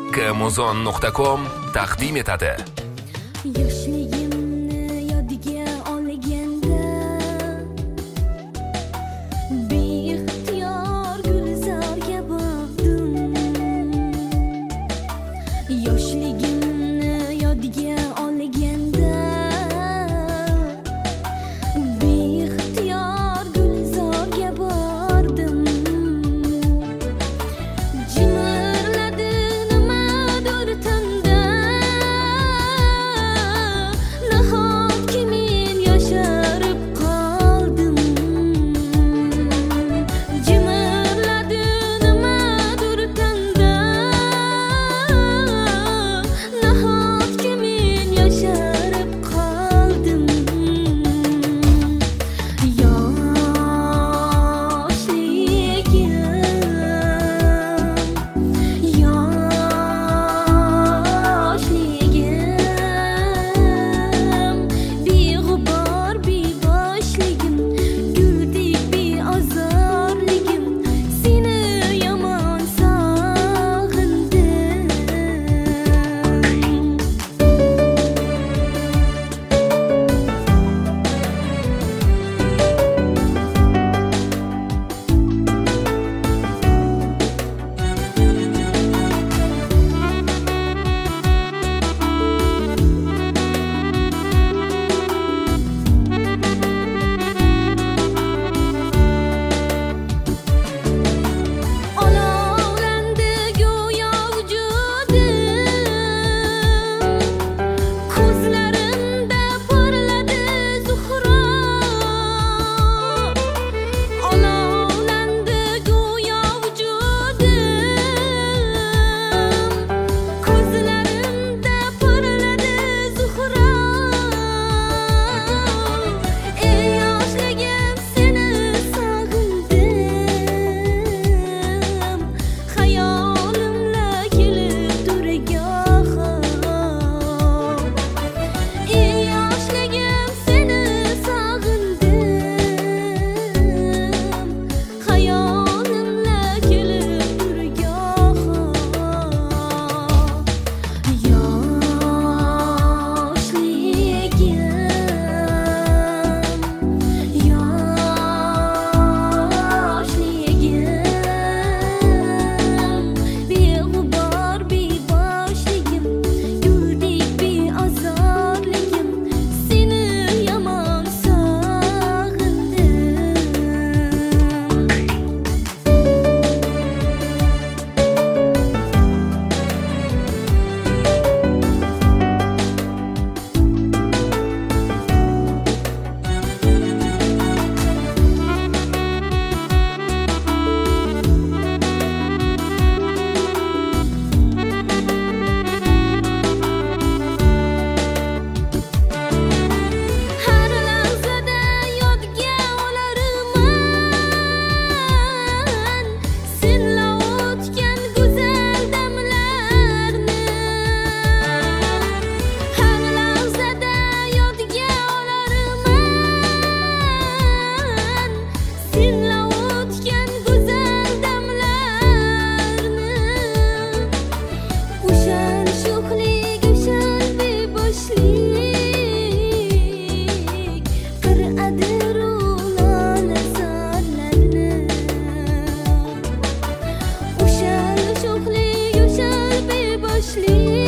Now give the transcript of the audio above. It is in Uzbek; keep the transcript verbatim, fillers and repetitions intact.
kmuzon nuqta com taqdim etadi. Yoshligimni yodiga olganda beixtiyor gulzorga bordim. Yoshligimni yodiga olganda beixtiyor gulzorga bordim. Jimirladi nimadir tunda, nahotki men yosharib qoldim. Jimirladi nimadir tunda, nahotki men yosharib qoldim. Olovlandi go'yo vujudim, ko'zlarimda porladi zuhro. Olovlandi go'yo vujudim, ko'zlarimda porladi zuhro. Ey yoshligim, seni sog'indim, xayolimla kelib turgoho. Ey yoshligim, seni sog'indim, xayolimla kelib turgoho. Yoshligim, beg'ubor beboshligim, guldek beozorligim, seni yomon Har lahzada yodga olarman senla o'tgan go'zal damlarni. Har lahzada yodga olarman senla o'tgan go'zal damlarni. O'shal sho'xlik, o'shal beboshlik qir'adir u lola zorlarni. O'shal sho'xlik, o'shal beboshlik